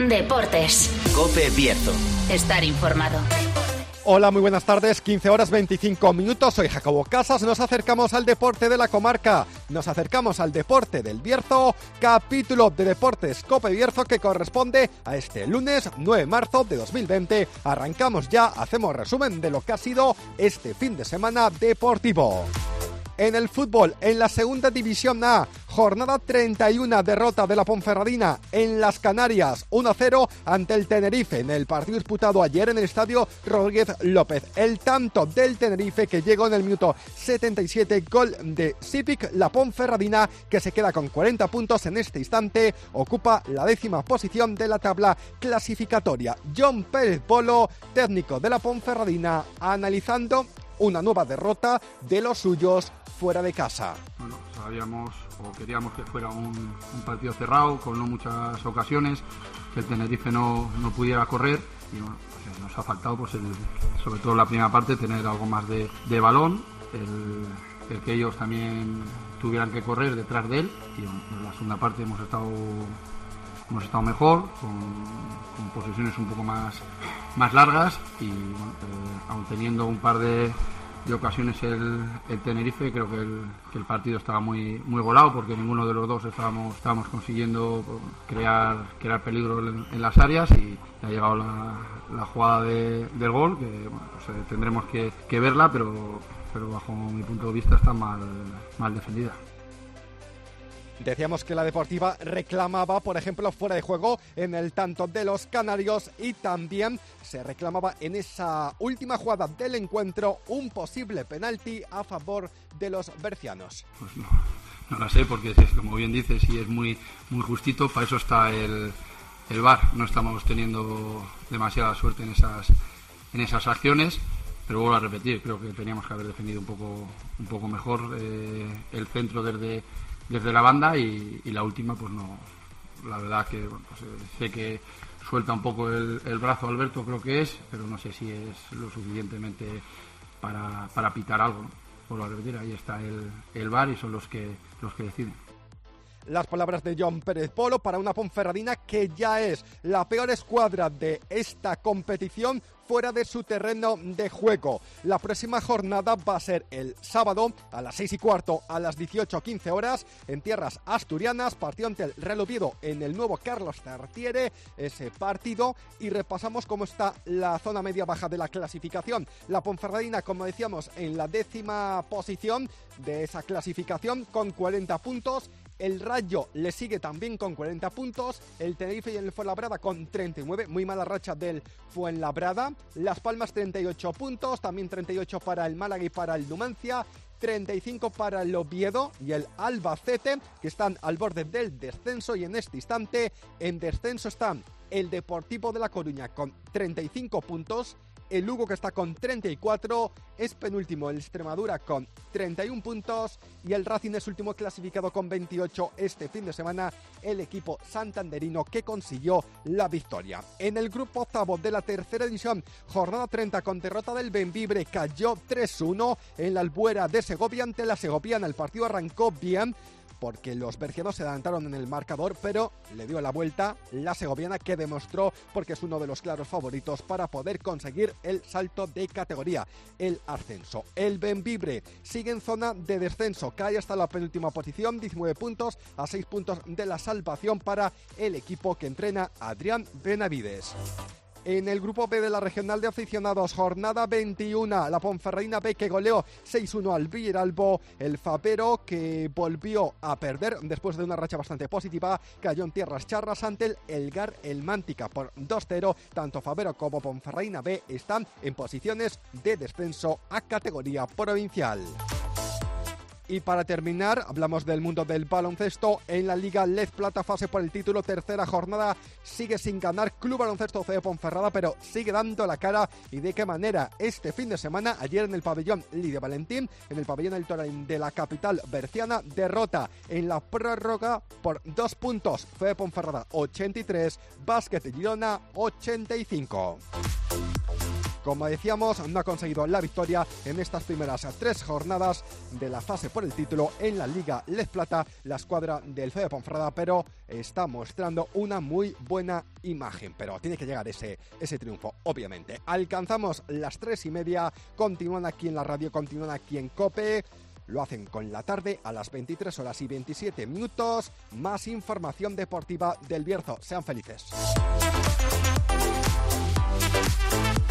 Deportes. COPE Bierzo. Estar informado. Hola, muy buenas tardes, 15 horas 25 minutos, soy Jacobo Casas, nos acercamos al deporte de la comarca, nos acercamos al deporte del Bierzo, capítulo de Deportes COPE Bierzo que corresponde a este lunes 9 de marzo de 2020, arrancamos ya, hacemos resumen de lo que ha sido este fin de semana deportivo. En el fútbol, en la segunda división A, jornada 31, derrota de la Ponferradina en las Canarias, 1-0 ante el Tenerife en el partido disputado ayer en el estadio Rodríguez López. El tanto del Tenerife que llegó en el minuto 77, gol de Sipic, la Ponferradina que se queda con 40 puntos en este instante, ocupa la 10ª posición de la tabla clasificatoria. John Pérez Polo, técnico de la Ponferradina, analizando una nueva derrota de los suyos fuera de casa. Bueno, sabíamos o queríamos que fuera un partido cerrado, con no muchas ocasiones, que el Tenerife no pudiera correr y bueno, pues nos ha faltado pues sobre todo en la primera parte tener algo más de balón, el que ellos también tuvieran que correr detrás de él y bueno, en la segunda parte hemos estado mejor, con posesiones un poco más largas y bueno, aun teniendo un par de ocasiones el Tenerife, creo que el partido estaba muy golado porque ninguno de los dos estábamos consiguiendo crear peligro en las áreas y ha llegado la jugada del gol que bueno, pues, tendremos que verla, pero bajo mi punto de vista está mal defendida. Decíamos que la Deportiva reclamaba, por ejemplo, fuera de juego en el tanto de los canarios y también se reclamaba en esa última jugada del encuentro un posible penalti a favor de los bercianos. Pues no la sé porque, como bien dices, sí es muy justito, para eso está el VAR. No estamos teniendo demasiada suerte en esas acciones, pero vuelvo a repetir, creo que teníamos que haber defendido un poco mejor el centro desde la banda y la última pues no, la verdad que bueno, pues, sé que suelta un poco el brazo Alberto, creo que es, pero no sé si es lo suficientemente para pitar algo, ¿no? Vuelvo a repetir, ahí está el VAR y son los que deciden. Las palabras de John Pérez Polo para una Ponferradina que ya es la peor escuadra de esta competición fuera de su terreno de juego. La próxima jornada va a ser el sábado a las 6:15, a las 18:15 horas en tierras asturianas, partido ante el Real Oviedo en el nuevo Carlos Tartiere, ese partido, y repasamos cómo está la zona media-baja de la clasificación. La Ponferradina, como decíamos, en la 10ª posición de esa clasificación con 40 puntos. El Rayo le sigue también con 40 puntos, el Tenerife y el Fuenlabrada con 39, muy mala racha del Fuenlabrada, Las Palmas 38 puntos, también 38 para el Málaga y para el Numancia, 35 para el Oviedo y el Albacete, que están al borde del descenso, y en este instante en descenso están el Deportivo de La Coruña con 35 puntos, el Lugo, que está con 34, es penúltimo el Extremadura con 31 puntos y el Racing es último clasificado con 28 este fin de semana, el equipo santanderino que consiguió la victoria. En el grupo octavo de la tercera división, jornada 30 con derrota del Bembibre, cayó 3-1 en la Albuera de Segovia ante la Segoviana. El partido arrancó bien porque los bercianos se adelantaron en el marcador, pero le dio la vuelta la segoviana, que demostró porque es uno de los claros favoritos para poder conseguir el salto de categoría, el ascenso. El Bembibre sigue en zona de descenso, cae hasta la penúltima posición, 19 puntos, a 6 puntos de la salvación para el equipo que entrena Adrián Benavides. En el grupo B de la regional de aficionados, jornada 21, la Ponferradina B que goleó 6-1 al Villaralbo, el Fabero que volvió a perder después de una racha bastante positiva, cayó en tierras charras ante el Elgar El Mántica por 2-0, tanto Fabero como Ponferradina B están en posiciones de descenso a categoría provincial. Y para terminar, hablamos del mundo del baloncesto. En la Liga Lez Plata, fase por el título, tercera jornada, sigue sin ganar Club Baloncesto C de Ponferrada, pero sigue dando la cara. ¿Y de qué manera? Este fin de semana, ayer en el pabellón Lidia Valentín, en el pabellón El Toraín de la capital berciana, derrota en la prórroga por 2 puntos. C de Ponferrada 83, Básquet Girona 85. como decíamos, no ha conseguido la victoria en estas primeras 3 jornadas de la fase por el título en la Liga Les Plata, la escuadra del CF Ponferrada, pero está mostrando una muy buena imagen, pero tiene que llegar ese triunfo, obviamente. Alcanzamos las 3:30, continúan aquí en la radio, continúan aquí en COPE. Lo hacen con la tarde a las 23:27. Más información deportiva del Bierzo. Sean felices.